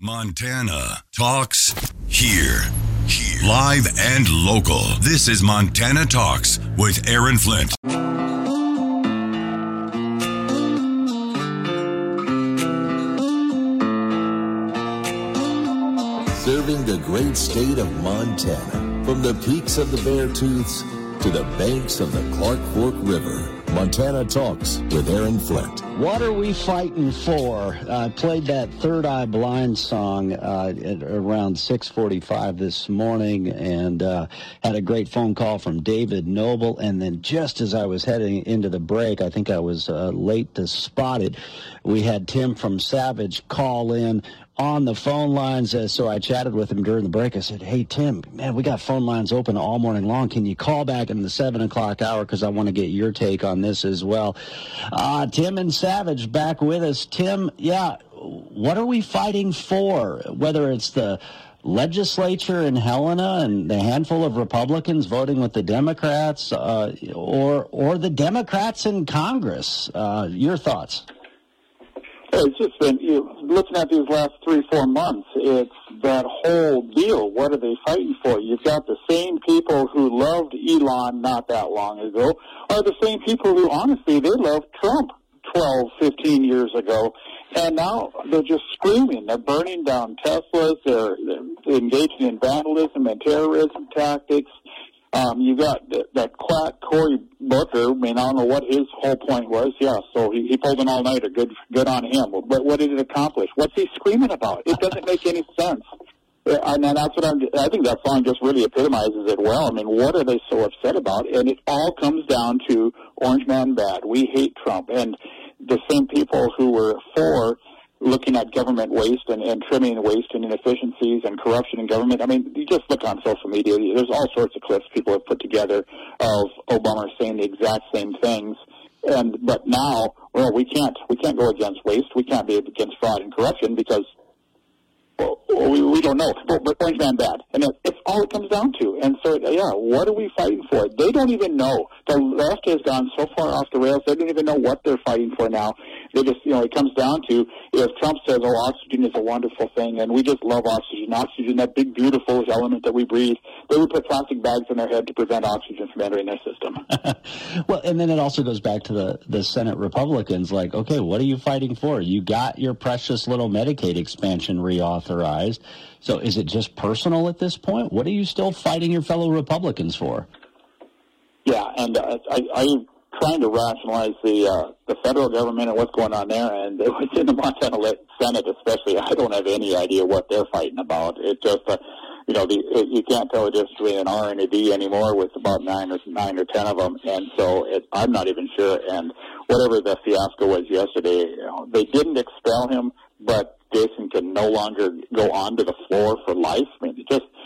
Montana Talks here. Live and local. This is Montana Talks with Aaron Flint. Serving the great state of Montana, from the peaks of the Beartooths to the banks of the Clark Fork River. Montana Talks with Aaron Flint. What are we fighting for? I played that Third Eye Blind song at around 6:45 this morning, and had a great phone call from David Noble. And then just as I was heading into the break, I think I was late to spot it, we had Tim from Savage call in on the phone lines. So I chatted with him during the break. I said, hey, Tim, man, we got phone lines open all morning long. Can you call back in the 7 o'clock hour? Because I want to get your take on this as well. Tim and Savage back with us. Tim, what are we fighting for? Whether it's the legislature in Helena and the handful of Republicans voting with the Democrats, or the Democrats in Congress. Your thoughts? It's just been, looking at these last 3-4 months, it's that whole deal. What are they fighting for? You've got the same people who loved Elon not that long ago, are the same people who, honestly, they loved Trump 12, 15 years ago. And now they're just screaming. They're burning down Teslas. They're engaging in vandalism and terrorism tactics. You got that quack Cory Booker. I mean, I don't know what his whole point was. Yeah, so he pulled an all-nighter. Good on him. But what did it accomplish? What's he screaming about? It doesn't make any sense. And that's what I think that song just really epitomizes it well. I mean, what are they so upset about? And it all comes down to Orange Man bad. We hate Trump. And the same people who were for looking at government waste and trimming waste and inefficiencies and corruption in government. I mean, you just look on social media. There's all sorts of clips people have put together of Obama saying the exact same things. But now, well, we can't go against waste. We can't be against fraud and corruption because we don't know. But Orange Man bad. And it's all it comes down to. And so, what are we fighting for? They don't even know. The left has gone so far off the rails, they don't even know what they're fighting for now. They just, it comes down to, if Trump says, oxygen is a wonderful thing, and we just love oxygen. Oxygen, that big, beautiful element that we breathe, they would put plastic bags in their head to prevent oxygen from entering their system. Well, and then it also goes back to the Senate Republicans, like, okay, what are you fighting for? You got your precious little Medicaid expansion reauthorized. So is it just personal at this point? What are you still fighting your fellow Republicans for? Yeah, and I'm trying to rationalize the federal government and what's going on there, and within the Montana Senate especially, I don't have any idea what they're fighting about. It just, you can't tell the difference between an R and a D anymore with about 9 or 10 of them, and so I'm not even sure. And whatever the fiasco was yesterday, they didn't expel him, but Jason can no longer go onto the floor for life. I mean,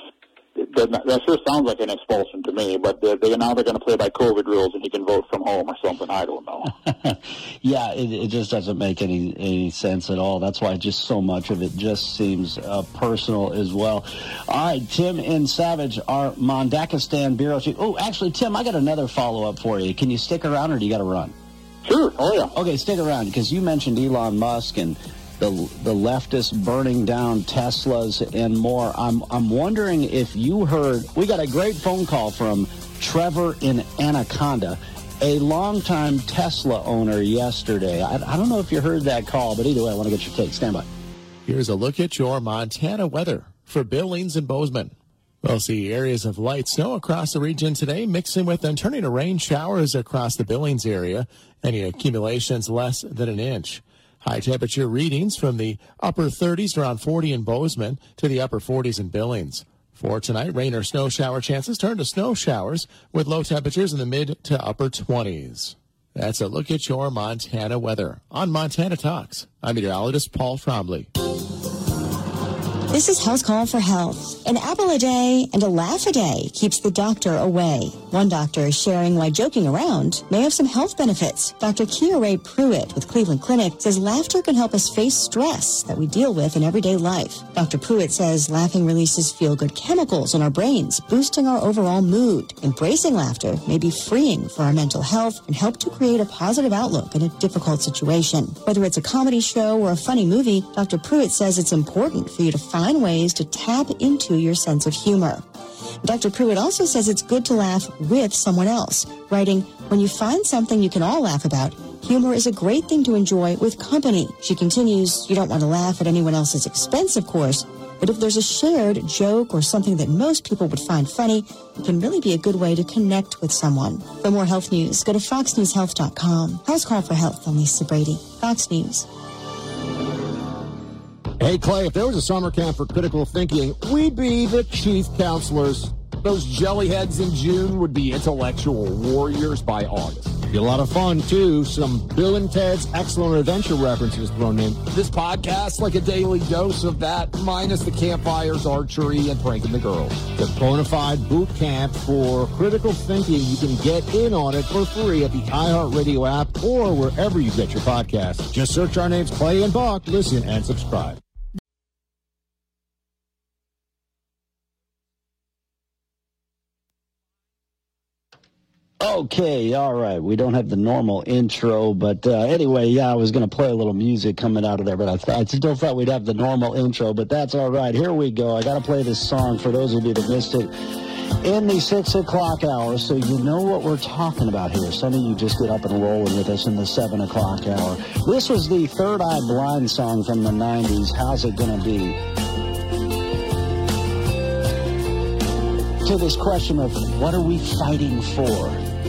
that sure sounds like an expulsion to me, but now they're going to play by COVID rules and he can vote from home or something. I don't know. Yeah, it just doesn't make any sense at all. That's why just so much of it just seems personal as well. All right, Tim and Savage, our Mondakistan Bureau Chief. Oh, actually, Tim, I got another follow-up for you. Can you stick around or do you got to run? Sure. Oh, yeah. Okay, stick around because you mentioned Elon Musk and the leftists burning down Teslas and more. I'm wondering if you heard, we got a great phone call from Trevor in Anaconda, a longtime Tesla owner yesterday. I don't know if you heard that call, but either way, I want to get your take. Stand by. Here's a look at your Montana weather for Billings and Bozeman. We'll see areas of light snow across the region today, mixing with and turning to rain showers across the Billings area. Any accumulations less than an inch. High temperature readings from the upper 30s around 40 in Bozeman to the upper 40s in Billings. For tonight, rain or snow shower chances turn to snow showers with low temperatures in the mid to upper 20s. That's a look at your Montana weather on Montana Talks. I'm meteorologist Paul Trombley. This is House Call for Health. An apple a day and a laugh a day keeps the doctor away. One doctor is sharing why joking around may have some health benefits. Dr. Kia Ray Pruitt with Cleveland Clinic says laughter can help us face stress that we deal with in everyday life. Dr. Pruitt says laughing releases feel-good chemicals in our brains, boosting our overall mood. Embracing laughter may be freeing for our mental health and help to create a positive outlook in a difficult situation. Whether it's a comedy show or a funny movie, Dr. Pruitt says it's important for you to find ways to tap into your sense of humor. Dr. Pruitt also says it's good to laugh with someone else, writing, when you find something you can all laugh about, humor is a great thing to enjoy with company. She continues, you don't want to laugh at anyone else's expense, of course, but if there's a shared joke or something that most people would find funny, it can really be a good way to connect with someone. For more health news, go to foxnewshealth.com. House Call for Health. I'm Lisa Brady, Fox News. Hey, Clay, if there was a summer camp for critical thinking, we'd be the chief counselors. Those jellyheads in June would be intellectual warriors by August. Be a lot of fun, too. Some Bill and Ted's Excellent Adventure references thrown in. This podcast, like a daily dose of that, minus the campfires, archery, and pranking the girls. The bona fide boot camp for critical thinking. You can get in on it for free at the iHeartRadio app or wherever you get your podcasts. Just search our names, Clay and Buck, listen, and subscribe. Okay, all right. We don't have the normal intro, but anyway, yeah, I was going to play a little music coming out of there, but I still thought we'd have the normal intro, but that's all right. Here we go. I got to play this song for those of you that missed it in the 6 o'clock hour, so you know what we're talking about here. Some of you just get up and rolling with us in the 7 o'clock hour. This was the Third Eye Blind song from the 90s, How's It Gonna Be? To this question of what are we fighting for?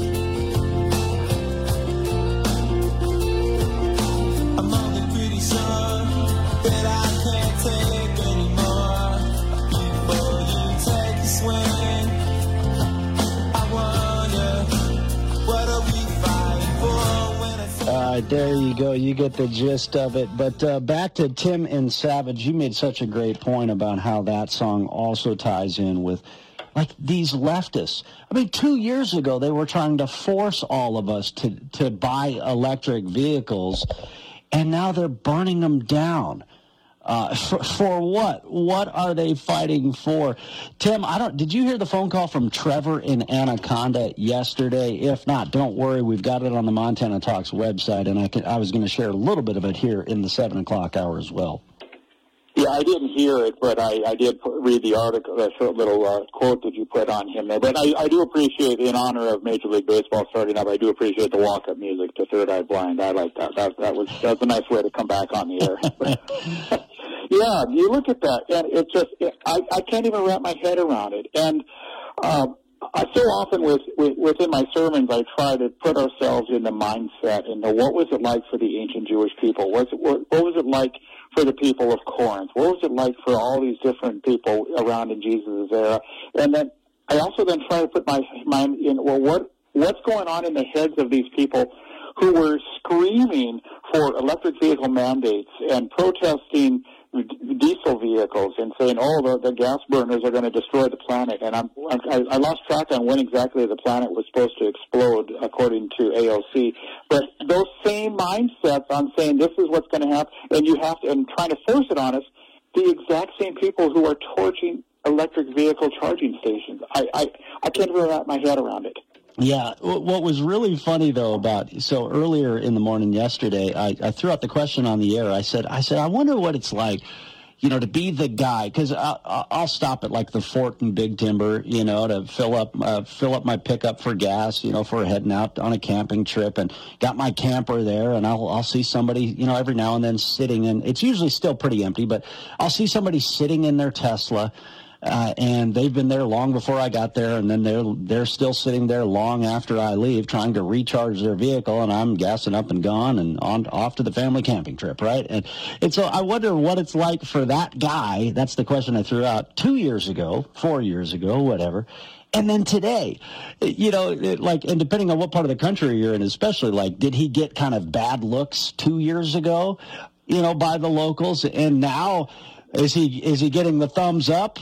There you go. You get the gist of it. But back to Tim and Savage. You made such a great point about how that song also ties in with, like, these leftists. I mean, 2 years ago, they were trying to force all of us to buy electric vehicles, and now they're burning them down. For what? What are they fighting for? Tim, did you hear the phone call from Trevor in Anaconda yesterday? If not, don't worry. We've got it on the Montana Talks website, and I was going to share a little bit of it here in the 7 o'clock hour as well. Yeah, I didn't hear it, but I did read the article, that short little quote that you put on him there. But I do appreciate, in honor of Major League Baseball starting up, I do appreciate the walk-up music to Third Eye Blind. I like that. That's a nice way to come back on the air. Yeah, you look at that, and it just, I can't even wrap my head around it. And I so often within my sermons, I try to put ourselves in the mindset and know what was it like for the ancient Jewish people? What was it like for the people of Corinth? What was it like for all these different people around in Jesus' era? And then I also then try to put my mind in, well, what's going on in the heads of these people who were screaming for electric vehicle mandates and protesting diesel vehicles and saying, oh, the gas burners are going to destroy the planet. And I lost track on when exactly the planet was supposed to explode, according to AOC. But those same mindsets on saying this is what's going to happen, and trying to force it on us, the exact same people who are torching electric vehicle charging stations. I can't really wrap my head around it. Yeah, what was really funny, though, so earlier in the morning yesterday, I threw out the question on the air. I said, I wonder what it's like, to be the guy, because I'll stop at, like, the Fort and Big Timber, to fill up my pickup for gas, for heading out on a camping trip, and got my camper there, and I'll see somebody, every now and then sitting in, it's usually still pretty empty, but I'll see somebody sitting in their Tesla, and they've been there long before I got there, and then they're still sitting there long after I leave trying to recharge their vehicle, and I'm gassing up and gone and off to the family camping trip, right? And so I wonder what it's like for that guy. That's the question I threw out 2 years ago, 4 years ago, whatever. And then today, and depending on what part of the country you're in, especially, did he get kind of bad looks 2 years ago, by the locals, and now Is he getting the thumbs up?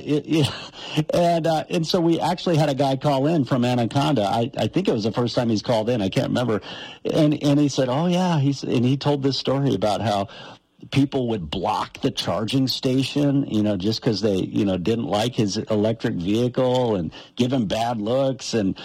And so we actually had a guy call in from Anaconda. I think it was the first time he's called in. I can't remember. And he said, "Oh yeah," and he told this story about how people would block the charging station, just because they, didn't like his electric vehicle and give him bad looks, and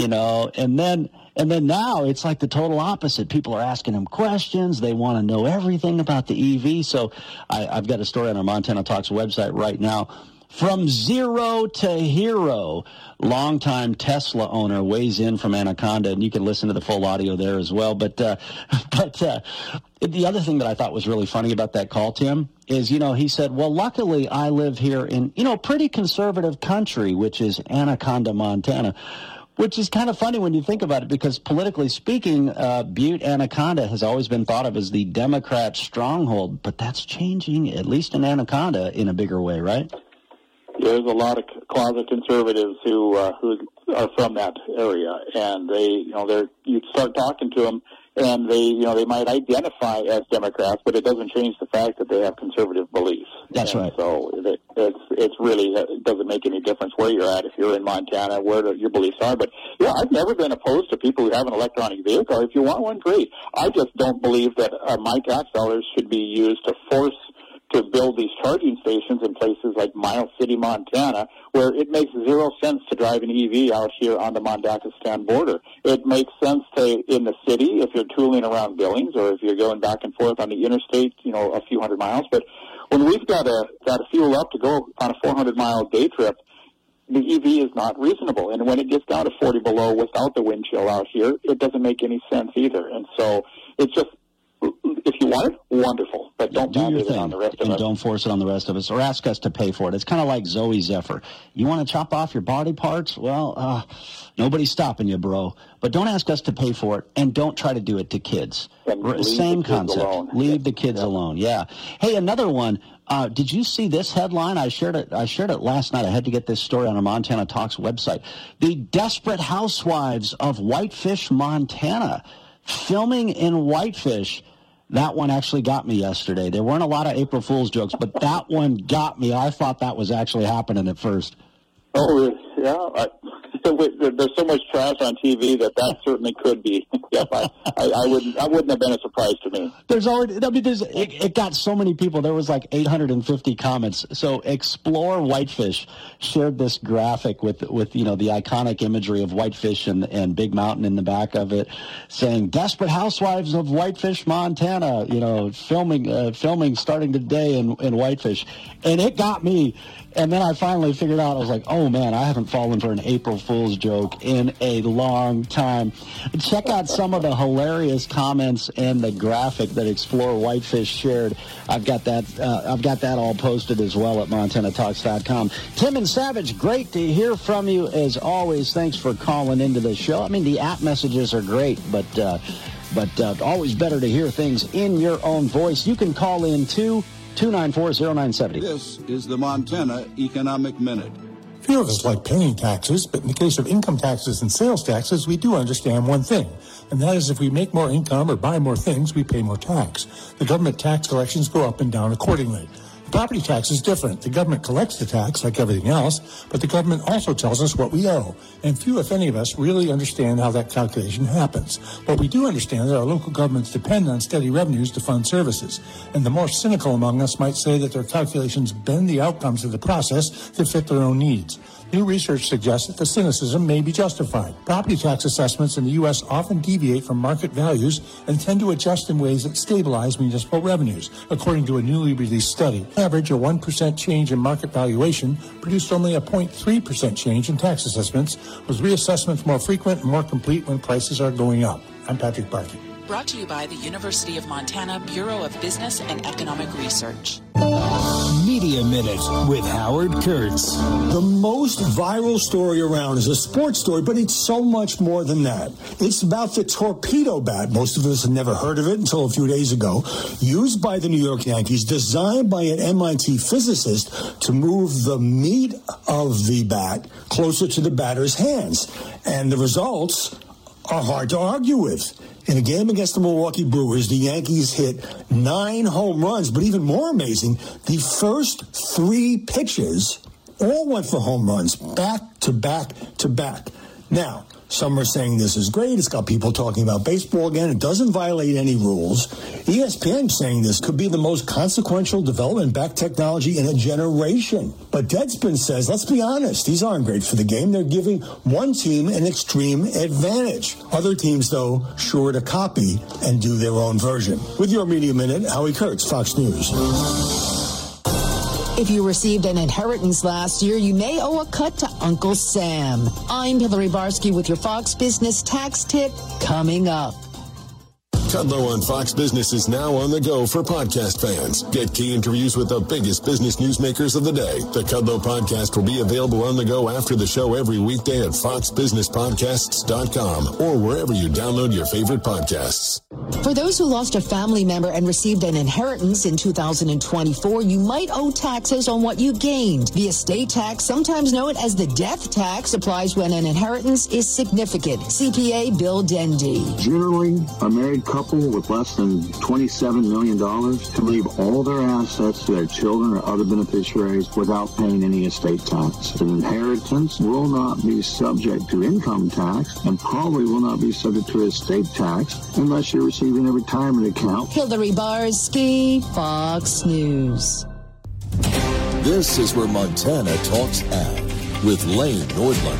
then now it's like the total opposite. People are asking him questions. They want to know everything about the EV. So I've got a story on our Montana Talks website right now. From zero to hero, longtime Tesla owner weighs in from Anaconda, and you can listen to the full audio there as well. But the other thing that I thought was really funny about that call, Tim, is, he said, well, luckily I live here in, pretty conservative country, which is Anaconda, Montana. Which is kind of funny when you think about it, because politically speaking, Butte, Anaconda has always been thought of as the Democrat stronghold, but that's changing, at least in Anaconda, in a bigger way, right? There's a lot of closet conservatives who are from that area, and you start talking to them, and they might identify as Democrats, but it doesn't change the fact that they have conservative beliefs. That's right. So it's really, it doesn't make any difference where you're at if you're in Montana, where your beliefs are. But yeah, I've never been opposed to people who have an electronic vehicle. If you want one, great. I just don't believe that my tax dollars should be used to force to build these charging stations in places like Miles City, Montana, where it makes zero sense to drive an EV out here on the Montana-Stan border. It makes sense in the city if you're tooling around Billings, or if you're going back and forth on the interstate, a few hundred miles. But when we've got to fuel up to go on a 400-mile day trip, the EV is not reasonable. And when it gets down to 40 below without the wind chill out here, it doesn't make any sense either. And so it's just, if you want it, wonderful, but don't do your thing on the rest of us. And don't force it on the rest of us, or ask us to pay for it. It's kind of like Zoe Zephyr. You want to chop off your body parts? Well, nobody's stopping you, bro. But don't ask us to pay for it, and don't try to do it to kids. Same concept. Leave the kids alone. Yeah. Hey, another one. Did you see this headline? I shared it last night. I had to get this story on our Montana Talks website. The Desperate Housewives of Whitefish, Montana, filming in Whitefish. That one actually got me yesterday. There weren't a lot of April Fool's jokes, but that one got me. I thought that was actually happening at first. Oh, yeah. There's so much trash on TV that certainly could be. Yep, I wouldn't have been a surprise to me. It got so many people. There was like 850 comments. So Explore Whitefish shared this graphic with the iconic imagery of Whitefish and Big Mountain in the back of it, saying "Desperate Housewives of Whitefish, Montana." Filming starting today in Whitefish, and it got me. And then I finally figured out, I was like, oh, man, I haven't fallen for an April Fool's joke in a long time. Check out some of the hilarious comments and the graphic that Explore Whitefish shared. I've got that all posted as well at MontanaTalks.com. Tim and Savage, great to hear from you as always. Thanks for calling into the show. I mean, the app messages are great, but always better to hear things in your own voice. You can call in, too. 294-0970. This is the Montana Economic Minute. Few of us like paying taxes, but in the case of income taxes and sales taxes, we do understand one thing, and that is if we make more income or buy more things, we pay more tax. The government tax collections go up and down accordingly. Property tax is different. The government collects the tax like everything else, but the government also tells us what we owe. And few, if any of us, really understand how that calculation happens. But we do understand that our local governments depend on steady revenues to fund services. And the more cynical among us might say that their calculations bend the outcomes of the process to fit their own needs. New research suggests that the cynicism may be justified. Property tax assessments in the U.S. often deviate from market values and tend to adjust in ways that stabilize municipal revenues, according to a newly released study. On average, a 1% change in market valuation produced only a 0.3% change in tax assessments, with reassessments more frequent and more complete when prices are going up. I'm Patrick Barkey. Brought to you by the University of Montana Bureau of Business and Economic Research. Media Minute with Howard Kurtz. The most viral story around is a sports story, but it's so much more than that. It's about the torpedo bat. Most of us have never heard of it until a few days ago. Used by the New York Yankees, designed by an MIT physicist to move the meat of the bat closer to the batter's hands. And the results are hard to argue with. In a game against the Milwaukee Brewers, the Yankees hit 9 home runs, but even more amazing, the first 3 pitches all went for home runs, back to back to back. Now, some are saying this is great. It's got people talking about baseball again. It doesn't violate any rules. ESPN saying this could be the most consequential development back technology in a generation. But Deadspin says, let's be honest, these aren't great for the game. They're giving one team an extreme advantage. Other teams, though, sure to copy and do their own version. With your Media Minute, Howie Kurtz, Fox News. If you received an inheritance last year, you may owe a cut to Uncle Sam. I'm Hillary Barsky with your Fox Business Tax Tip coming up. Kudlow on Fox Business is now on the go for podcast fans. Get key interviews with the biggest business newsmakers of the day. The Kudlow podcast will be available on the go after the show every weekday at foxbusinesspodcasts.com or wherever you download your favorite podcasts. For those who lost a family member and received an inheritance in 2024, you might owe taxes on what you gained. The estate tax, sometimes known as the death tax, applies when an inheritance is significant. CPA Bill Dendy. Generally, a married couple with less than $27 million can leave all their assets to their children or other beneficiaries without paying any estate tax. An inheritance will not be subject to income tax and probably will not be subject to estate tax unless you're receiving a retirement account. Hillary Barsky, Fox News. This is where Montana Talks Ag with Lane Nordlund.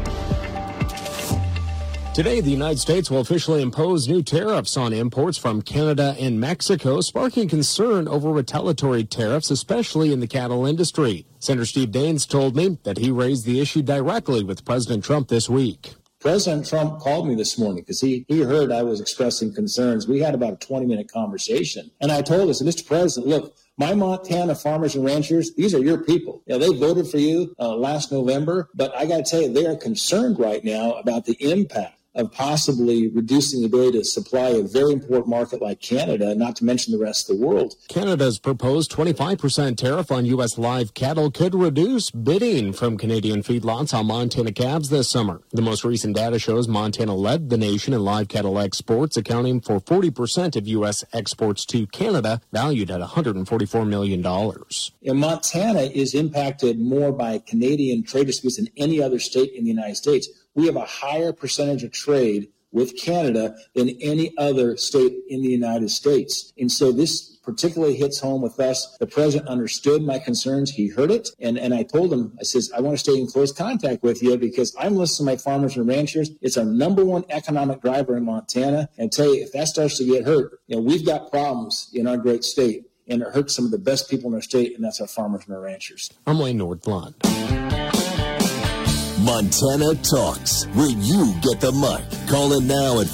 Today, the United States will officially impose new tariffs on imports from Canada and Mexico, sparking concern over retaliatory tariffs, especially in the cattle industry. Senator Steve Daines told me that he raised the issue directly with President Trump this week. President Trump called me this morning because he heard I was expressing concerns. We had about a 20-minute conversation. And I told him, Mr. President, look, my Montana farmers and ranchers, these are your people. You know, they voted for you last November, but I got to tell you, they are concerned right now about the impact of possibly reducing the ability to supply a very important market like Canada, not to mention the rest of the world. Canada's proposed 25% tariff on U.S. live cattle could reduce bidding from Canadian feedlots on Montana calves this summer. The most recent data shows Montana led the nation in live cattle exports, accounting for 40% of U.S. exports to Canada, valued at $144 million. And Montana is impacted more by Canadian trade disputes than any other state in the United States. We have a higher percentage of trade with Canada than any other state in the United States. And so this particularly hits home with us. The president understood my concerns. He heard it. And I told him, I says, I want to stay in close contact with you because I'm listening to my farmers and ranchers. It's our number one economic driver in Montana. And I tell you, if that starts to get hurt, you know, we've got problems in our great state. And it hurts some of the best people in our state, and that's our farmers and our ranchers. I'm Lane Nordlund. Montana Talks, where you get the mic. Call in now at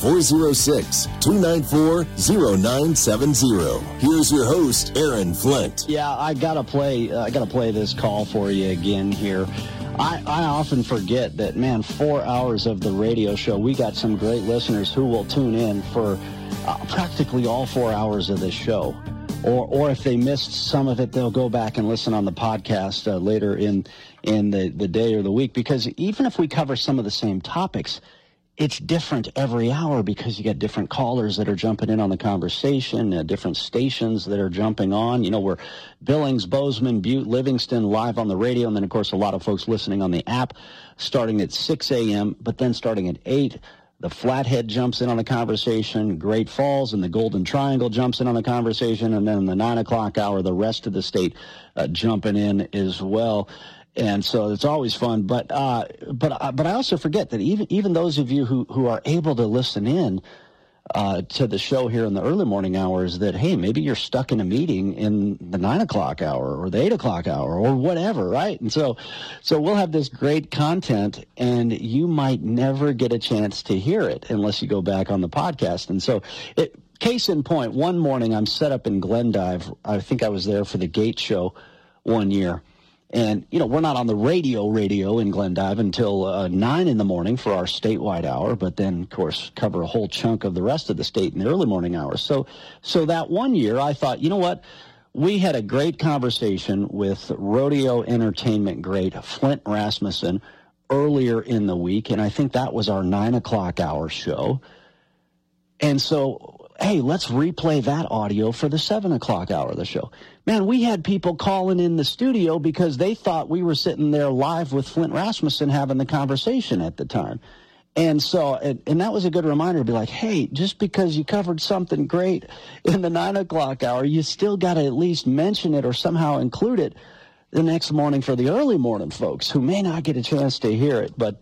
406-294-0970. Here's your host, Aaron Flint. Yeah, I gotta play this call for you again here. I often forget that, man, 4 hours of the radio show, we got some great listeners who will tune in for practically all 4 hours of this show. Or if they missed some of it, they'll go back and listen on the podcast later in the day or the week. Because even if we cover some of the same topics, it's different every hour because you get different callers that are jumping in on the conversation, different stations that are jumping on. You know, we're Billings, Bozeman, Butte, Livingston live on the radio. And then, of course, a lot of folks listening on the app starting at 6 a.m., but then starting at 8. The Flathead jumps in on the conversation, Great Falls and the Golden Triangle jumps in on the conversation, and then in the 9 o'clock hour, the rest of the state jumping in as well. And so it's always fun. But I also forget that even those of you who are able to listen in to the show here in the early morning hours, that, hey, maybe you're stuck in a meeting in the 9 o'clock hour or the 8 o'clock hour or whatever, right? And so we'll have this great content, and you might never get a chance to hear it unless you go back on the podcast. And so case in point, one morning I'm set up in Glendive. I think I was there for the Gate Show one year. And, you know, we're not on the radio in Glendive until 9 in the morning for our statewide hour, but then, of course, cover a whole chunk of the rest of the state in the early morning hours. So that one year, I thought, you know what? We had a great conversation with rodeo entertainment great Flint Rasmussen earlier in the week, and I think that was our 9 o'clock hour show. And so, hey, let's replay that audio for the 7 o'clock hour of the show. Man, we had people calling in the studio because they thought we were sitting there live with Flint Rasmussen having the conversation at the time. And so, and that was a good reminder to be like, hey, just because you covered something great in the 9 o'clock hour, you still got to at least mention it or somehow include it the next morning for the early morning folks who may not get a chance to hear it. But,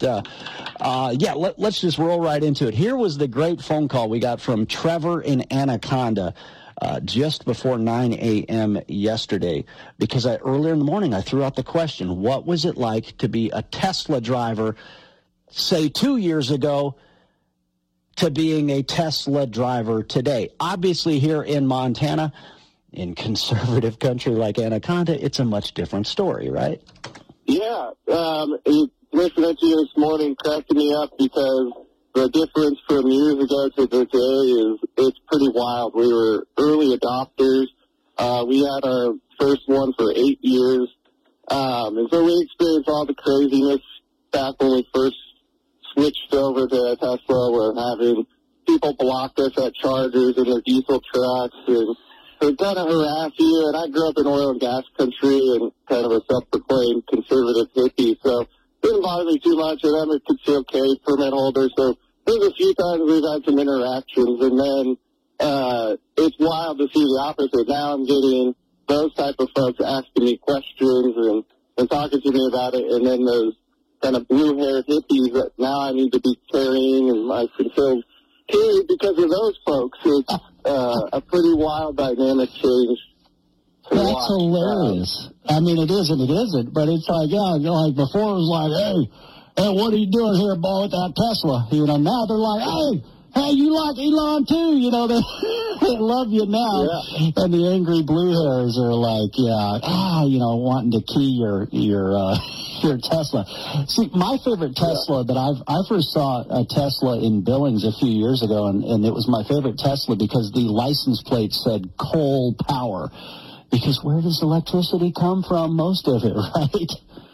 let's just roll right into it. Here was the great phone call we got from Trevor in Anaconda just before 9 a.m. yesterday, because earlier in the morning I threw out the question, what was it like to be a Tesla driver, say 2 years ago, to being a Tesla driver today? Obviously here in Montana, in conservative country like Anaconda, it's a much different story, right? Yeah. Listening to you this morning cracking me up because the difference from years ago to today it's pretty wild. We were early adopters. We had our first one for 8 years. And so we experienced all the craziness back when we first switched over to Tesla. We're having people block us at chargers in their diesel trucks, and they kind of harass you. And I grew up in oil and gas country and kind of a self-proclaimed conservative hippie, so it didn't bother me too much. And I'm a concealed carry permit holder, so there's a few times we've had some interactions. And then it's wild to see the opposite. Now I'm getting those type of folks asking me questions and talking to me about it, and then those kind of blue-haired hippies that now I need to be carrying and my concealed carry because of those folks. It's a pretty wild dynamic change. That's hilarious. I mean, it is and it isn't, but it's like, like before it was like, hey, what are you doing here, boy, with that Tesla? Now they're like, hey, you like Elon too? They love you now. Yeah. And the angry blue hairs are like, wanting to key your Tesla. See, my favorite Tesla that I first saw a Tesla in Billings a few years ago, and it was my favorite Tesla because the license plate said coal power. Because where does electricity come from? Most of it, right?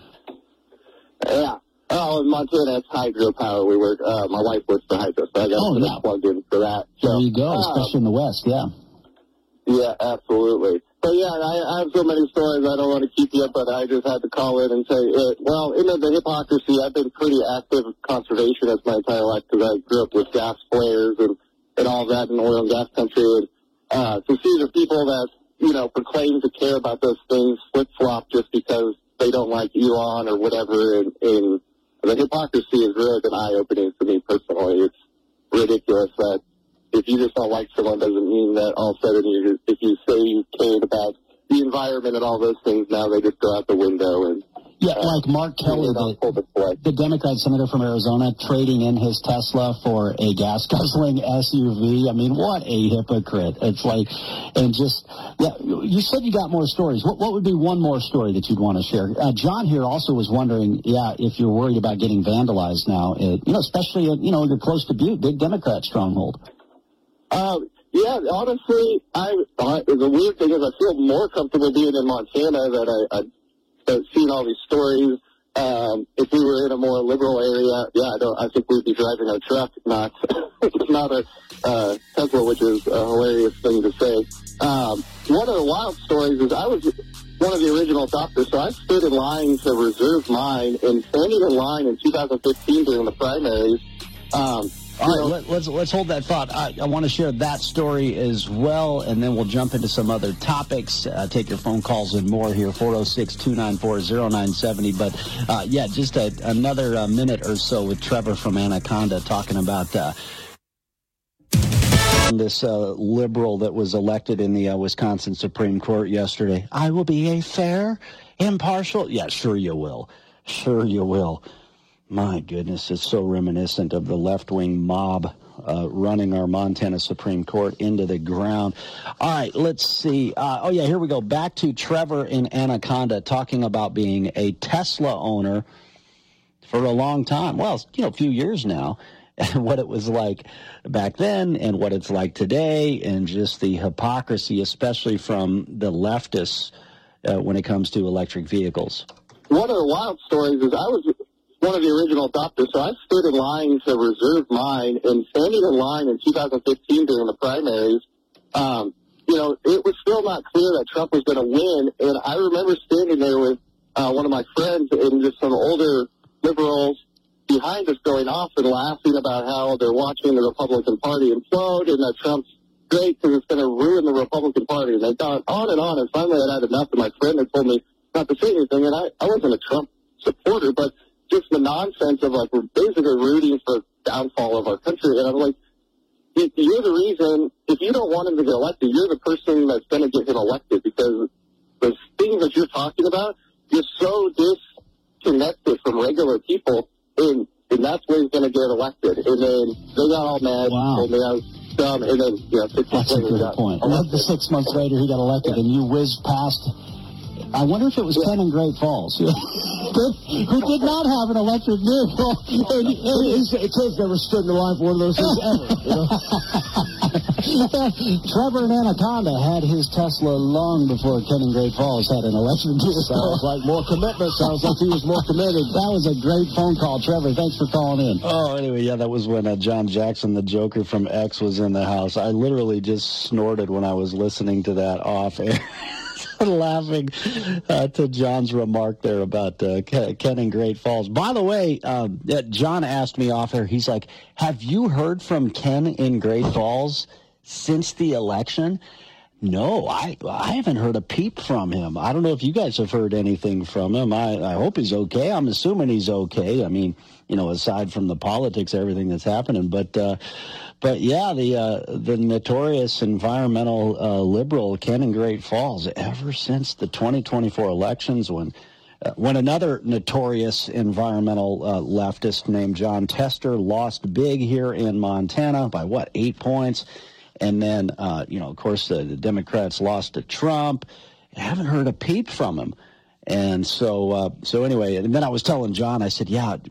Yeah. Oh, in Montana, it's hydropower. We work. My wife works for hydro, so I got plugged in for that. So, there you go, especially in the West, yeah. Yeah, absolutely. So, yeah, I have so many stories I don't want to keep you up, but I just had to call in and say, into the hypocrisy, I've been pretty active conservationist my entire life because I grew up with gas flares and all that in oil and gas country. And to see the people that, proclaim to care about those things flip-flop just because they don't like Elon or whatever, and the hypocrisy has really been eye-opening for me personally. It's ridiculous that if you just don't like someone doesn't mean that all of a sudden if you say you cared about the environment and all those things, now they just go out the window. And yeah, like Mark Kelly, the Democrat senator from Arizona, trading in his Tesla for a gas-guzzling SUV. I mean, what a hypocrite. It's like, and just, you said you got more stories. What would be one more story that you'd want to share? John here also was wondering, if you're worried about getting vandalized now, especially, you're close to Butte, big Democrat stronghold. Yeah, honestly, the weird thing is I feel more comfortable being in Montana that I've seen all these stories. If we were in a more liberal area, I think we'd be driving our truck, not a Tesla, which is a hilarious thing to say. One of the wild stories is I was one of the original adopters, so I stood in line to reserve mine, and standing in line in 2015 during the primaries. All right, let's hold that thought. I want to share that story as well, and then we'll jump into some other topics, take your phone calls and more here, 406-294-0970. But, just another minute or so with Trevor from Anaconda talking about this liberal that was elected in the Wisconsin Supreme Court yesterday. I will be a fair, impartial. Yeah, sure you will. Sure you will. My goodness, it's so reminiscent of the left-wing mob running our Montana Supreme Court into the ground. All right, let's see. Here we go. Back to Trevor in Anaconda talking about being a Tesla owner for a long time. Well, a few years now, and what it was like back then and what it's like today, and just the hypocrisy, especially from the leftists when it comes to electric vehicles. One of the wild stories is I was one of the original adopters, so I stood in line to reserve mine, and standing in line in 2015 during the primaries, it was still not clear that Trump was going to win, and I remember standing there with one of my friends and just some older liberals behind us going off and laughing about how they're watching the Republican Party implode and that Trump's great because it's going to ruin the Republican Party. And they'd gone on, and finally I'd had enough, and my friend had told me not to say anything, and I wasn't a Trump supporter, but just the nonsense of, like, we're basically rooting for the downfall of our country. And I'm like, you're the reason, if you don't want him to get elected, you're the person that's going to get him elected, because the things that you're talking about, you're so disconnected from regular people, and that's where he's going to get elected. And then they got all mad, and they was dumb, and then, 6 months later, he got elected. 6 months later, he got elected, and you whizzed past. I wonder if it was Ken in Great Falls, who did not have an electric vehicle. His kids never stood in the line for one of those things ever. Trevor in Anaconda had his Tesla long before Ken in Great Falls had an electric vehicle. Sounds like more commitment. Sounds like he was more committed. That was a great phone call, Trevor. Thanks for calling in. Oh, anyway, yeah, that was when John Jackson, the Joker from X, was in the house. I literally just snorted when I was listening to that off air. Laughing to John's remark there about Ken in Great Falls. By the way, John asked me off air, he's like, have you heard from Ken in Great Falls since the election? No, I haven't heard a peep from him. I don't know if you guys have heard anything from him. I hope he's okay. I'm assuming he's okay. I mean, aside from the politics, everything that's happening. But yeah, the notorious environmental liberal Ken in Great Falls, ever since the 2024 elections, when another notorious environmental leftist named John Tester lost big here in Montana by 8 points, and then of course the Democrats lost to Trump. I haven't heard a peep from him, and so anyway, and then I was telling John, I said,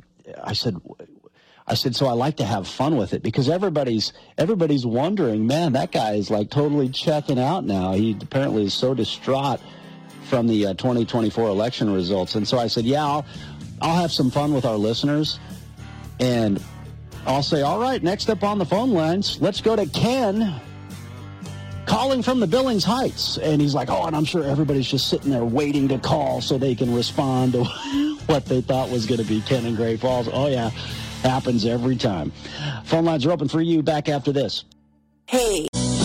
so I like to have fun with it because everybody's wondering, man, that guy is like totally checking out now. He apparently is so distraught from the 2024 election results. And so I said, I'll have some fun with our listeners. And I'll say, all right, next up on the phone lines, let's go to Ken calling from the Billings Heights. And he's like, and I'm sure everybody's just sitting there waiting to call so they can respond to what they thought was going to be Ken in Great Falls. Oh, yeah. Happens every time. Phone lines are open for you. Back after this. Hey.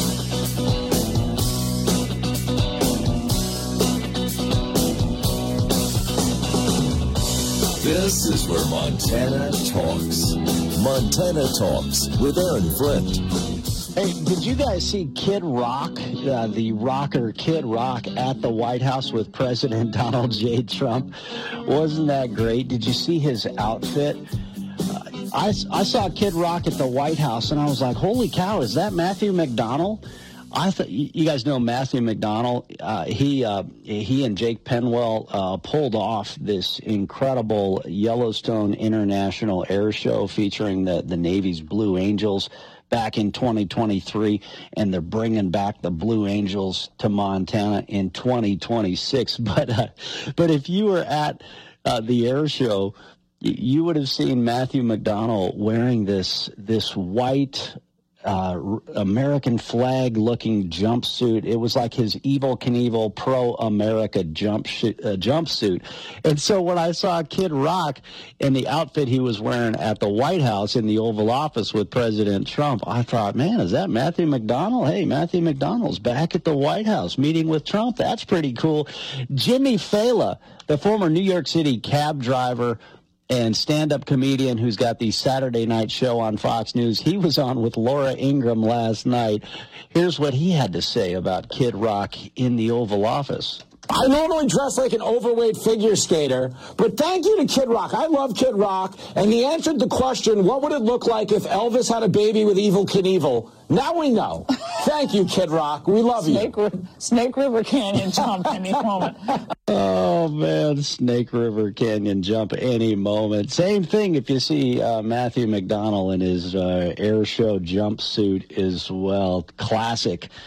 This is where Montana talks. Montana Talks with Aaron Flint. Hey, did you guys see Kid Rock, the rocker Kid Rock, at the White House with President Donald J. Trump? Wasn't that great? Did you see his outfit? I saw Kid Rock at the White House, and I was like, holy cow, is that Matthew McDonald? I thought you guys know Matthew McDonald. He and Jake Penwell pulled off this incredible Yellowstone International Air Show featuring the Navy's Blue Angels back in 2023, and they're bringing back the Blue Angels to Montana in 2026. But if you were at the air show, you would have seen Matthew McDonald wearing this white American flag-looking jumpsuit. It was like his Evel Knievel pro-America jumpsuit. And so when I saw Kid Rock in the outfit he was wearing at the White House in the Oval Office with President Trump, I thought, man, is that Matthew McDonald? Hey, Matthew McDonald's back at the White House meeting with Trump. That's pretty cool. Jimmy Fallon, the former New York City cab driver and stand-up comedian who's got the Saturday night show on Fox News. He was on with Laura Ingraham last night. Here's what he had to say about Kid Rock in the Oval Office. I normally dress like an overweight figure skater, but thank you to Kid Rock. I love Kid Rock, and he answered the question, what would it look like if Elvis had a baby with Evel Knievel? Now we know. Thank you, Kid Rock. We love you. Snake River Canyon jump any moment. Oh, man, Snake River Canyon jump any moment. Same thing if you see Matthew McDonald in his air show jumpsuit as well. Classic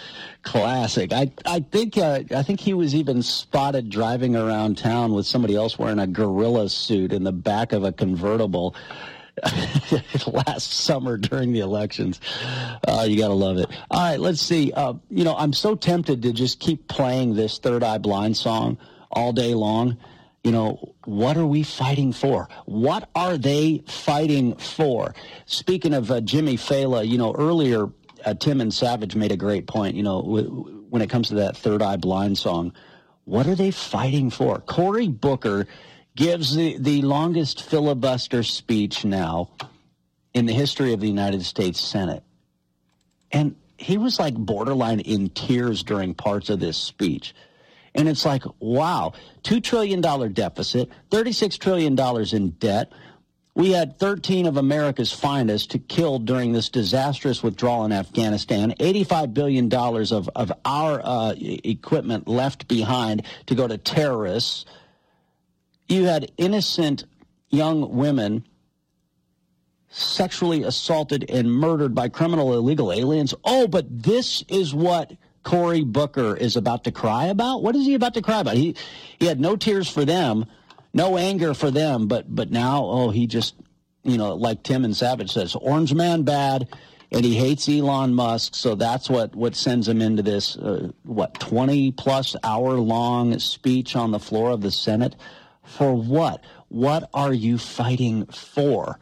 Classic. I think he was even spotted driving around town with somebody else wearing a gorilla suit in the back of a convertible last summer during the elections. You got to love it. All right, let's see. I'm so tempted to just keep playing this Third Eye Blind song all day long. What are we fighting for? What are they fighting for? Speaking of Jimmy Fallon, earlier Tim and Savage made a great point, when it comes to that Third Eye Blind song. What are they fighting for? Cory Booker gives the longest filibuster speech now in the history of the United States Senate. And he was like borderline in tears during parts of this speech. And it's like, wow, $2 trillion deficit, $36 trillion in debt. We had 13 of America's finest killed during this disastrous withdrawal in Afghanistan, $85 billion of our equipment left behind to go to terrorists. You had innocent young women sexually assaulted and murdered by criminal illegal aliens. Oh, but this is what Cory Booker is about to cry about? What is he about to cry about? He had no tears for them, no anger for them, but now, he just, like Tim and Savage says, Orange Man bad, and he hates Elon Musk, so that's what sends him into this, 20-plus hour-long speech on the floor of the Senate? For what? What are you fighting for?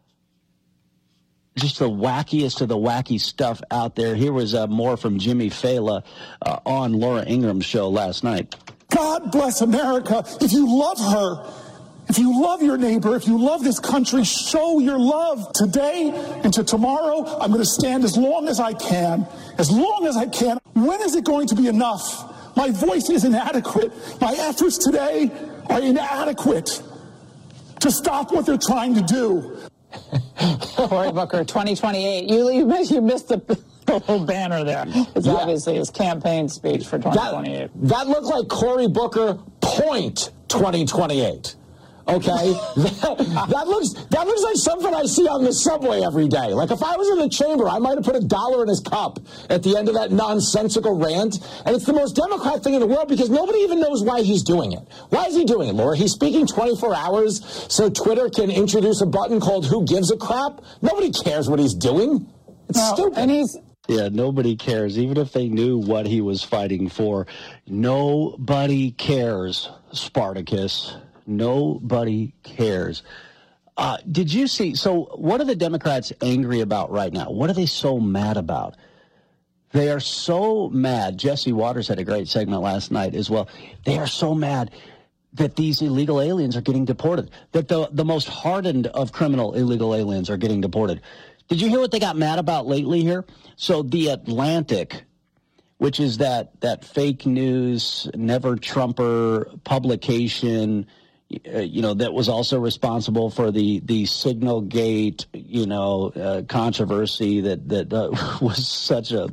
Just the wackiest of the wacky stuff out there. Here was more from Jimmy Fallon on Laura Ingram's show last night. God bless America. If you love her, if you love your neighbor, if you love this country, show your love today and to tomorrow. I'm going to stand as long as I can. As long as I can. When is it going to be enough? My voice is inadequate. My efforts today are inadequate to stop what they're trying to do. Cory Booker, 2028. You missed the whole banner there. It's obviously his campaign speech for 2028. That looked like Cory Booker point 2028. Okay, that looks like something I see on the subway every day. Like if I was in the chamber, I might have put $1 in his cup at the end of that nonsensical rant. And it's the most Democrat thing in the world because nobody even knows why he's doing it. Why is he doing it, Laura? He's speaking 24 hours so Twitter can introduce a button called "Who Gives a Crap." Nobody cares what he's doing. It's stupid. And Yeah, nobody cares, even if they knew what he was fighting for. Nobody cares, Spartacus. Nobody cares. Did you see? So what are the Democrats angry about right now? What are they so mad about? They are so mad. Jesse Waters had a great segment last night as well. They are so mad that these illegal aliens are getting deported, that the most hardened of criminal illegal aliens are getting deported. Did you hear what they got mad about lately here? So The Atlantic, which is that fake news, never Trumper publication, that was also responsible for the Signalgate, controversy that was such a,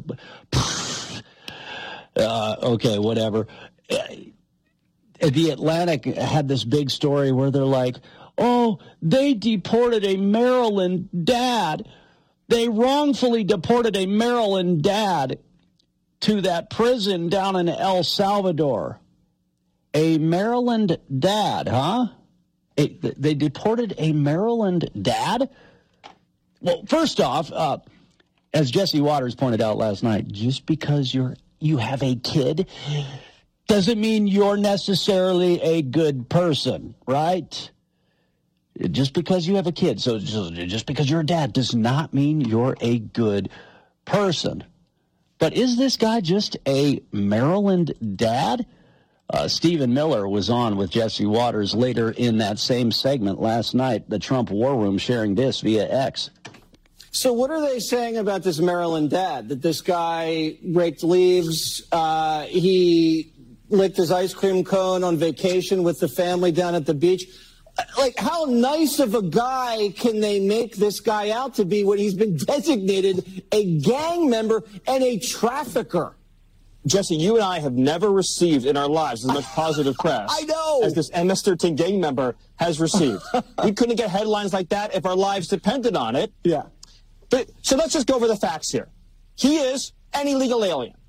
okay, whatever. The Atlantic had this big story where they're like, oh, they deported a Maryland dad. They wrongfully deported a Maryland dad to that prison down in El Salvador. A Maryland dad, huh? They deported a Maryland dad? Well, first off, as Jesse Waters pointed out last night, just because you have a kid doesn't mean you're necessarily a good person, right? Just because you have a kid, so just because you're a dad does not mean you're a good person. But is this guy just a Maryland dad? Stephen Miller was on with Jesse Waters later in that same segment last night, the Trump War Room, sharing this via X. So what are they saying about this Maryland dad? That this guy raked leaves, he licked his ice cream cone on vacation with the family down at the beach? Like, how nice of a guy can they make this guy out to be when he's been designated a gang member and a trafficker? Jesse, you and I have never received in our lives as much positive press I know. as this MS-13 gang member has received. We couldn't get headlines like that if our lives depended on it. Yeah. So let's just go over the facts here. He is an illegal alien.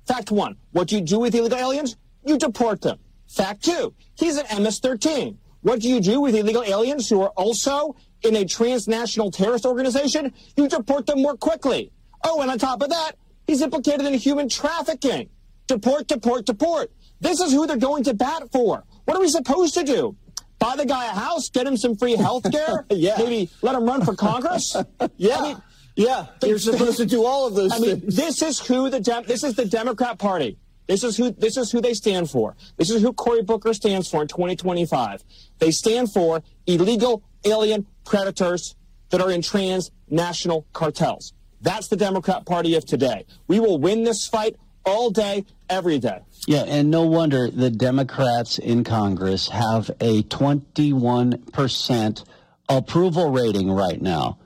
Fact one, what do you do with illegal aliens? You deport them. Fact two, he's an MS-13. What do you do with illegal aliens who are also in a transnational terrorist organization? You deport them more quickly. Oh, and on top of that, he's implicated in human trafficking. Deport, deport, deport. This is who they're going to bat for. What are we supposed to do? Buy the guy a house, get him some free health care? Yeah. Maybe let him run for Congress? Yeah. I mean, yeah, you're supposed to do all of those things. This is who this is the Democrat Party. This is who they stand for. This is who Cory Booker stands for in 2025. They stand for illegal alien predators that are in transnational cartels. That's the Democrat Party of today. We will win this fight all day, every day. Yeah, and no wonder the Democrats in Congress have a 21% approval rating right now.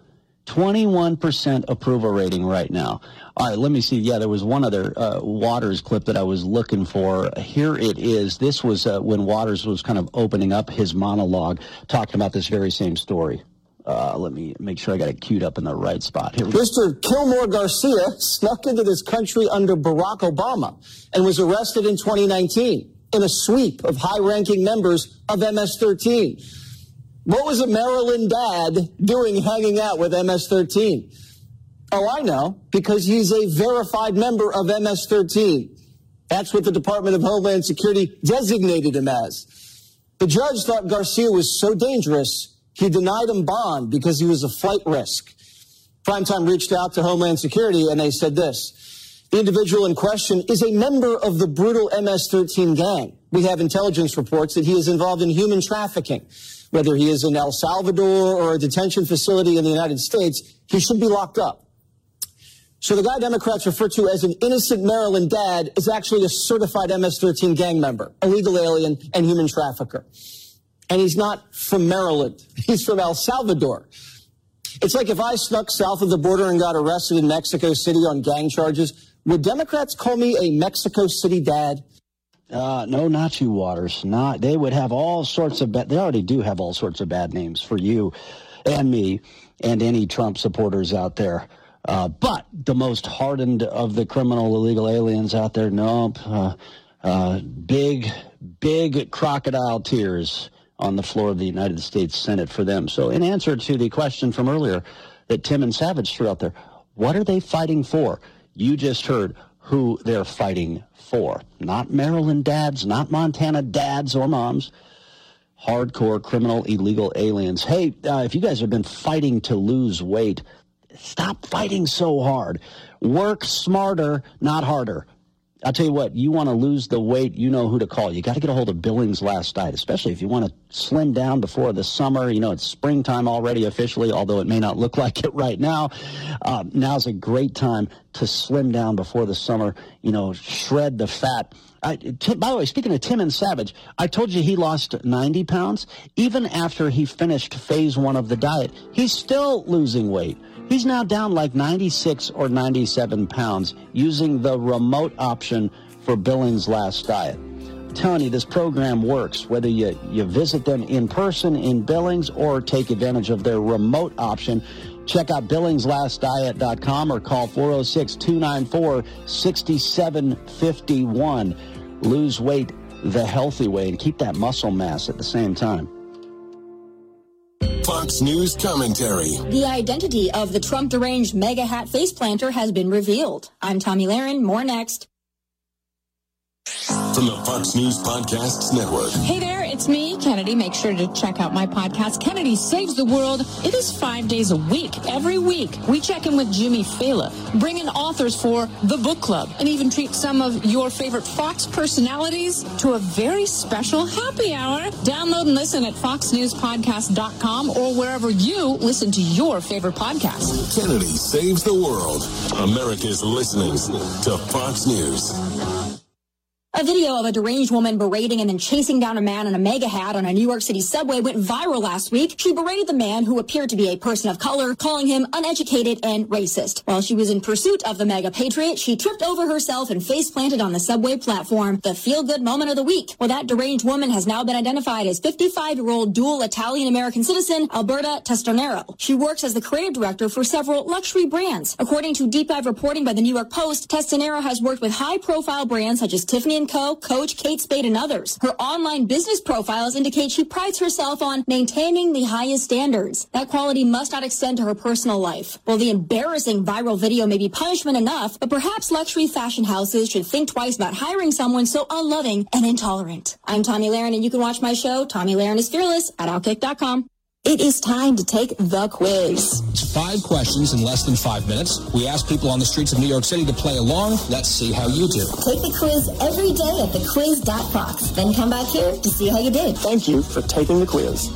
21% approval rating right now. All right, let me see. Yeah, there was one other Waters clip that I was looking for. Here it is. This was when Waters was kind of opening up his monologue, talking about this very same story. Let me make sure I got it queued up in the right spot. Here we go. Mr. Kilmore Garcia snuck into this country under Barack Obama and was arrested in 2019 in a sweep of high-ranking members of MS-13. What was a Maryland dad doing hanging out with MS-13? Oh, I know, because he's a verified member of MS-13. That's what the Department of Homeland Security designated him as. The judge thought Garcia was so dangerous, he denied him bond because he was a flight risk. Primetime reached out to Homeland Security, and they said this. The individual in question is a member of the brutal MS-13 gang. We have intelligence reports that he is involved in human trafficking. Whether he is in El Salvador or a detention facility in the United States, he should be locked up. So the guy Democrats refer to as an innocent Maryland dad is actually a certified MS-13 gang member, illegal alien, and human trafficker. And he's not from Maryland. He's from El Salvador. It's like if I snuck south of the border and got arrested in Mexico City on gang charges, would Democrats call me a Mexico City dad? No, not you, Waters. They would have all sorts of they already do have all sorts of bad names for you and me and any Trump supporters out there. But the most hardened of the criminal illegal aliens out there, nope. Big crocodile tears on the floor of the United States Senate for them. So in answer to the question from earlier that Tim and Savage threw out there, what are they fighting for? You just heard who they're fighting for. Not Maryland dads, not Montana dads or moms. Hardcore criminal illegal aliens. Hey, if you guys have been fighting to lose weight, stop fighting so hard. Work smarter, not harder. I'll tell you what, you want to lose the weight, you know who to call. You got to get a hold of Billings Last Diet, especially if you want to slim down before the summer. You know, it's springtime already officially, although it may not look like it right now. Now's a great time to slim down before the summer, you know, shred the fat. By the way, speaking of Tim and Savage, I told you he lost 90 pounds. Even after he finished phase 1 of the diet, he's still losing weight. He's now down like 96 or 97 pounds using the remote option for Billings Last Diet. I'm telling you, this program works, whether you visit them in person in Billings or take advantage of their remote option. Check out BillingsLastDiet.com or call 406-294-6751. Lose weight the healthy way and keep that muscle mass at the same time. Fox News commentary. The identity of the Trump deranged mega hat face planter has been revealed. I'm Tommy Lahren. More next. From the Fox News Podcasts Network. Hey there, it's me, Kennedy. Make sure to check out my podcast, Kennedy Saves the World. It is 5 days a week. Every week, we check in with Jimmy Fallon, bring in authors for the book club, and even treat some of your favorite Fox personalities to a very special happy hour. Download and listen at foxnewspodcast.com or wherever you listen to your favorite podcast. Kennedy Saves the World. America's listening to Fox News. A video of a deranged woman berating and then chasing down a man in a mega hat on a New York City subway went viral last week. She berated the man, who appeared to be a person of color, calling him uneducated and racist. While she was in pursuit of the mega patriot, she tripped over herself and face planted on the subway platform. The feel-good moment of the week. Well, that deranged woman has now been identified as 55-year-old dual Italian-American citizen Alberta Testanero. She works as the creative director for several luxury brands. According to deep dive reporting by the New York Post, Testanero has worked with high-profile brands such as Tiffany & Co., Coach, Kate Spade, and others. Her online business profiles indicate she prides herself on maintaining the highest standards. That quality must not extend to her personal life. Well, the embarrassing viral video may be punishment enough, but perhaps luxury fashion houses should think twice about hiring someone so unloving and intolerant. I'm Tommy Lahren, and you can watch my show, Tommy Lahren is Fearless, at Outkick.com. It is time to take the quiz. It's 5 questions in less than 5 minutes. We ask people on the streets of New York City to play along. Let's see how you do. Take the quiz every day at thequiz.fox. Then come back here to see how you did. Thank you for taking the quiz.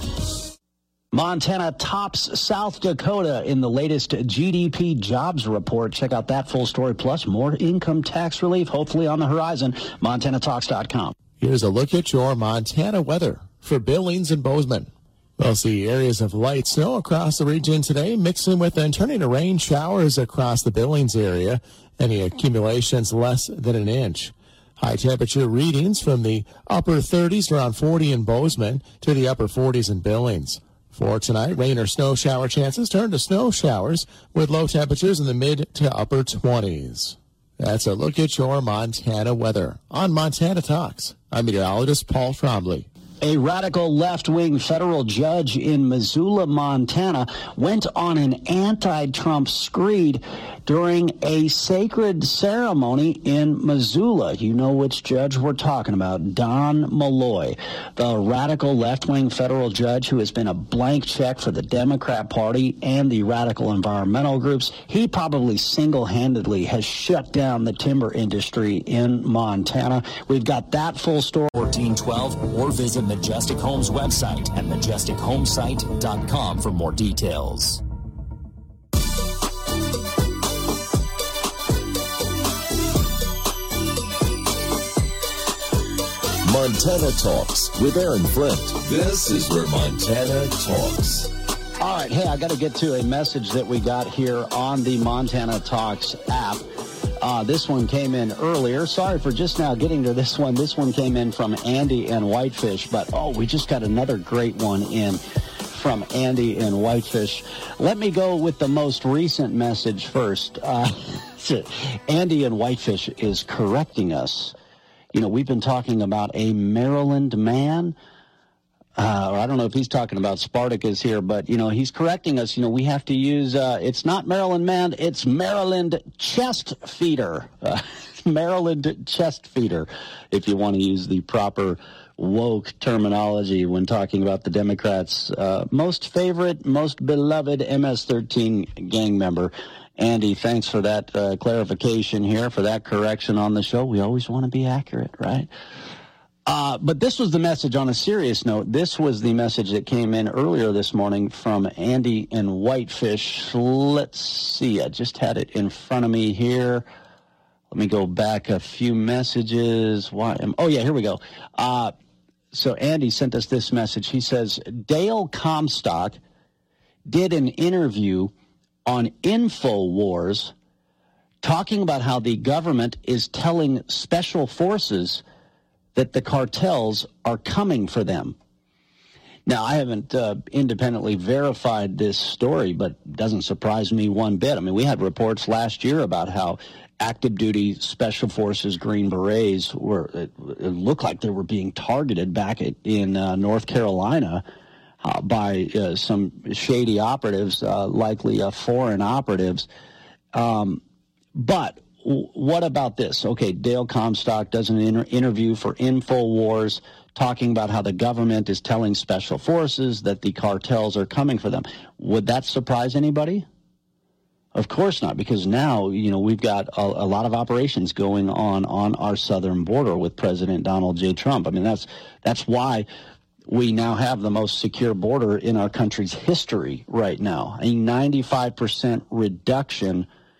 Montana tops South Dakota in the latest GDP jobs report. Check out that full story, plus more income tax relief, hopefully on the horizon. MontanaTalks.com. Here's a look at your Montana weather for Billings and Bozeman. We'll see areas of light snow across the region today, mixing with and turning to rain showers across the Billings area. Any accumulations less than an inch. High temperature readings from the upper 30s around 40 in Bozeman to the upper 40s in Billings. For tonight, rain or snow shower chances turn to snow showers with low temperatures in the mid to upper 20s. That's a look at your Montana weather on Montana Talks. I'm meteorologist Paul Trombley. A radical left-wing federal judge in Missoula, Montana, went on an anti-Trump screed during a sacred ceremony in Missoula. You know which judge we're talking about, Don Malloy, the radical left-wing federal judge who has been a blank check for the Democrat Party and the radical environmental groups. He probably single-handedly has shut down the timber industry in Montana. We've got that full story. 1412 or visit Majestic Homes website at MajesticHomesite.com for more details. Montana Talks with Aaron Flint. This is where Montana talks. All right, hey, I got to get to a message that we got here on the Montana Talks app. This one came in earlier. Sorry for just now getting to this one. This one came in from Andy and Whitefish, but we just got another great one in from Andy and Whitefish. Let me go with the most recent message first. Andy and Whitefish is correcting us. You know, we've been talking about a Maryland man. I don't know if he's talking about Spartacus here, but, you know, he's correcting us. You know, we have to use, it's not Maryland man, it's Maryland chest feeder. Maryland chest feeder, if you want to use the proper woke terminology when talking about the Democrats' most favorite, most beloved MS-13 gang member. Andy, thanks for that clarification here, for that correction on the show. We always want to be accurate, right? But this was the message on a serious note. This was the message that came in earlier this morning from Andy and Whitefish. Let's see. I just had it in front of me here. Let me go back a few messages. Here we go. So Andy sent us this message. He says, Dale Comstock did an interview on InfoWars talking about how the government is telling special forces that the cartels are coming for them. Now, I haven't independently verified this story, but it doesn't surprise me one bit. I mean, we had reports last year about how active duty special forces Green Berets it looked like they were being targeted back in North Carolina by some shady operatives, likely foreign operatives. But what about this? Okay, Dale Comstock does an interview for InfoWars talking about how the government is telling special forces that the cartels are coming for them. Would that surprise anybody? Of course not, because now, you know, we've got a lot of operations going on our southern border with President Donald J. Trump. I mean, that's why we now have the most secure border in our country's history right now. A 95% reduction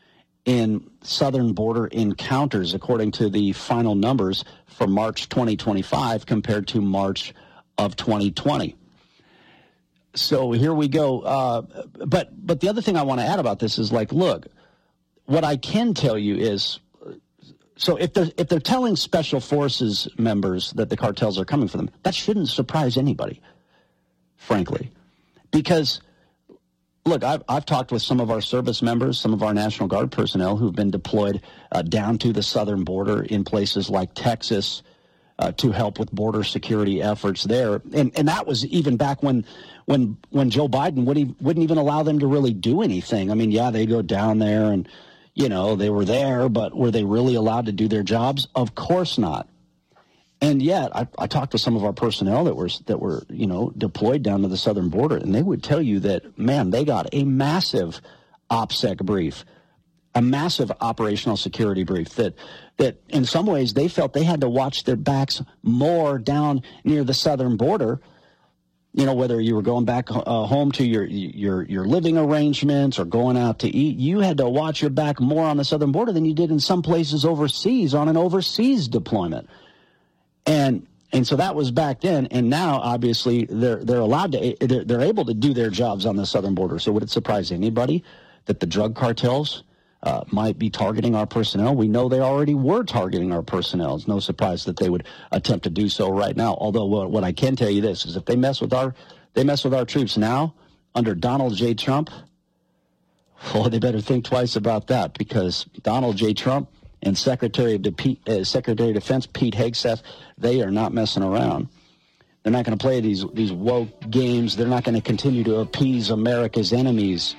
in southern border encounters, according to the final numbers for March 2025 compared to March of 2020. So here we go. But the other thing I want to add about this is, like, look, what I can tell you is, so if they're telling special forces members that the cartels are coming for them, that shouldn't surprise anybody, frankly, because look, I've talked with some of our service members, some of our National Guard personnel who've been deployed down to the southern border in places like Texas to help with border security efforts there. And that was even back when Joe Biden wouldn't even allow them to really do anything. I mean, yeah, they go down there and, you know, they were there, but were they really allowed to do their jobs? Of course not. And yet, I talked to some of our personnel that were you know, deployed down to the southern border, and they would tell you that, man, they got a massive OPSEC brief, a massive operational security brief that in some ways they felt they had to watch their backs more down near the southern border. You know, whether you were going back home to your living arrangements or going out to eat, you had to watch your back more on the southern border than you did in some places overseas on an overseas deployment. And so that was back then, and now obviously they're allowed to, they're able to do their jobs on the southern border. So would it surprise anybody that the drug cartels might be targeting our personnel? We know they already were targeting our personnel. It's no surprise that they would attempt to do so right now. Although what I can tell you this is, if they mess with our troops now under Donald J. Trump, well, they better think twice about that, because Donald J. Trump and Secretary of Defense Pete Hegseth, they are not messing around. They're not going to play these woke games. They're not going to continue to appease America's enemies.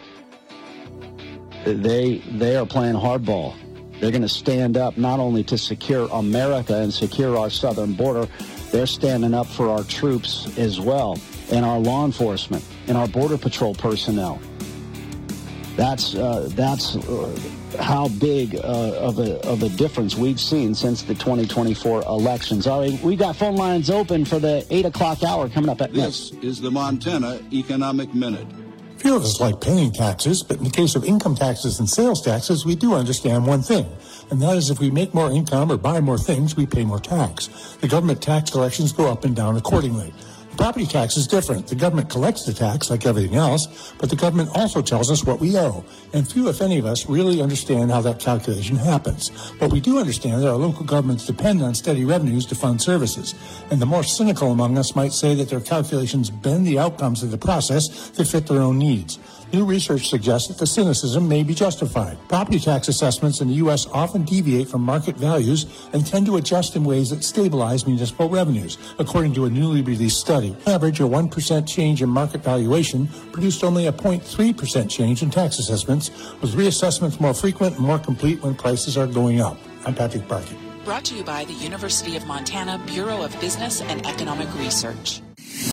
They are playing hardball. They're going to stand up not only to secure America and secure our southern border, they're standing up for our troops as well, and our law enforcement and our Border Patrol personnel. That's how big of a difference we've seen since the 2024 elections. All right, we got phone lines open for the 8 o'clock hour coming up at next. This is the Montana Economic Minute. Few of us like paying taxes, but in the case of income taxes and sales taxes, we do understand one thing, and that is if we make more income or buy more things, we pay more tax. The government tax collections go up and down accordingly. Property tax is different. The government collects the tax like everything else, but the government also tells us what we owe. And few, if any of us, really understand how that calculation happens. But we do understand that our local governments depend on steady revenues to fund services. And the more cynical among us might say that their calculations bend the outcomes of the process to fit their own needs. New research suggests that the cynicism may be justified. Property tax assessments in the U.S. often deviate from market values and tend to adjust in ways that stabilize municipal revenues, according to a newly released study. On average, a 1% change in market valuation produced only a 0.3% change in tax assessments, with reassessments more frequent and more complete when prices are going up. I'm Patrick Barkey. Brought to you by the University of Montana Bureau of Business and Economic Research.